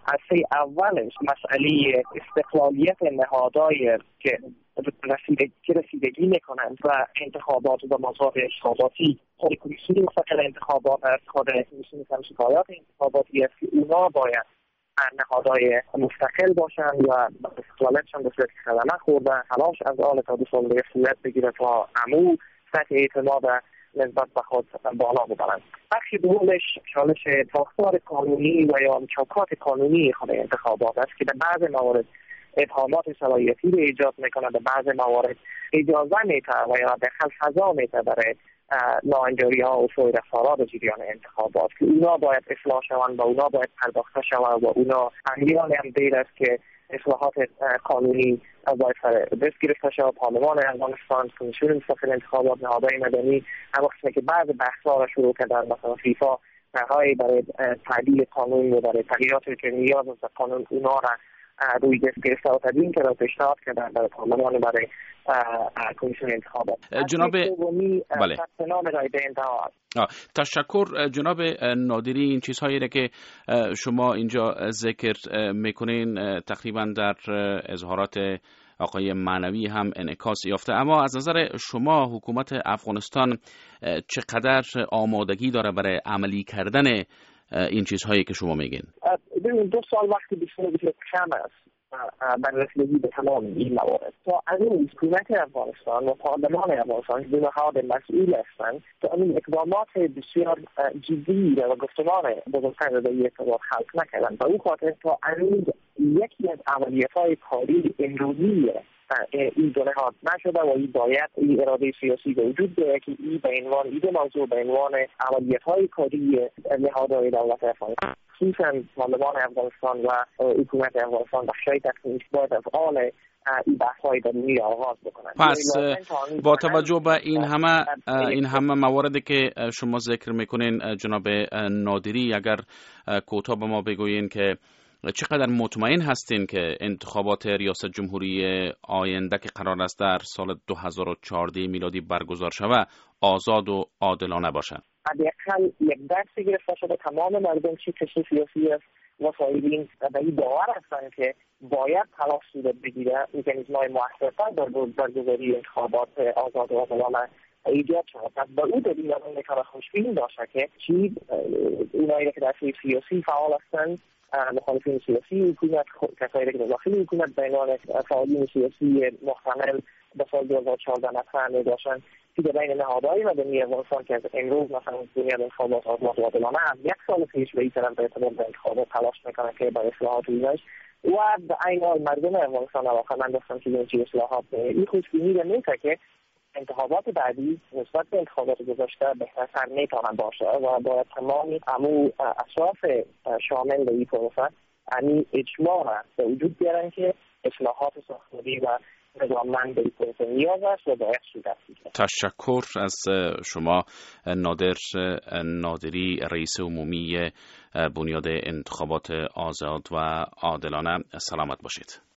عرصه اولش مسئله استقلالیت نهادهای که رسیدگی میکنند و انتخابات و مزاد انتخاباتی خود کمیسیون مستقل انتخابات است، خود کمیسیون شکایات انتخاباتی است که اونا باید نهادهای مستقل باشند و استقلالشان به صورت خدمه خوردن تلاش از آن تا دو سال صورت بگیره تا عمو سطح اعتماد نسبت به خود بالا ببرند. بخش دومش چالش ساختار قانونی و یا چوکات قانونی خود انتخابات است که در بعض موارد ابهامات صلاحیتی رو ایجاد میکنه، در بعض موارد اجازه میده و یا دخل فضا میده برای ناانجاری ها و سوء رفتارها در جریان انتخابات که اونا باید اصلاح شوند و اونا باید پرداخته شوند و اونا امیال هم دیر است که اصلاحات قانونی باید دست گرفته شود. پارلمان افغانستان، کمیسیون مستقل انتخابات، نهادهای مدنی هم وقتی که بعض بحث‌ها را شروع کردن، مثلا فیفا نهایی برای تعدیل قانون و برای تغییراتی که نیاز است قانون اونا را روی دست گرفته و تدوین کرده و پیشنهاد کردن برای پارلمان برای کمیسیون انتخابات. جناب بله. تشکر جناب نادری. این چیزهایی که شما اینجا ذکر میکنین تقریبا در اظهارات آقای معنوی هم انعکاس یافته، اما از نظر شما حکومت افغانستان چقدر آمادگی داره برای عملی کردن این چیزهایی که شما میگین؟ 2 سال وقتی بسیار کم است برای رسیدگی به تمام این موارد. تا این حکومت افغانستان و پارلمان افغانستان که نهاد مسئول هستند تا این اقدامات بسیار جدی و گفتمان بزرگتر را در این ارتباط خلق نکردند. به او خاطر تا این یکی از عملیات‌های کاری امروزی این دو نهاد نشده و این باید این اراده سیاسی به وجود بیاید که این به عنوان این موضوع به عنوان عملیات‌های کاری نهادهای دولت افغانستان خصوصا پارلمان افغانستان و حکومت افغانستان بخشای تصمیمی باید از آن این بحث‌های درونی آغاز بکنند. پس با توجه به این همه مواردی که شما ذکر میکنین جناب نادری، اگر کوتاه به ما بگویین که چقدر مطمئن هستین که انتخابات ریاست جمهوری آینده که قرار است در سال 2014 میلادی برگزار شود آزاد و عادلانه باشد؟ حداقل یک درسی گرفته شده تمام مردم چی کشی سیاسی است و صاحبین به این باور هستند که باید تلاش صورت بگیره مکانیزم‌های موثرتر در برگزاری انتخابات آزاد و عادلانه ایجاد شود. پس به او دلیل آن میتونه خوشبین باشه که چی اونایی که در سیاسی فعال هستند، مخالفین سیاسی حکومت، کسایی که داخل حکومت بینان فعالین سیاسی محتمل به سال 2014 مطرح می‌باشند که بین نهادهای مدنی افغانستان که امروز مثلا بنیاد انتخابات آزاد و عادلانه از 1 سال پیش به این طرف به ارتباط به انتخابات تلاش میکنه که برای اصلاحات اینش و به عین حال مردم افغانستان علاقه‌مند هستند که این اصلاحات این خوشبینی رو میده که انتخابات بعدی نسبت به انتخابات گذشته بهتر میتونن باشه و باید تمامی اطراف شامل به این پروسه یعنی اجماع را به وجود بیارن که اصلاحات ساختاری و نظاممند به این پروسه نیاز است و باید صورت بگیرد. تشکر از شما نادر نادری، رئیس عمومی بنیاد انتخابات آزاد و عادلانه. سلامت باشید.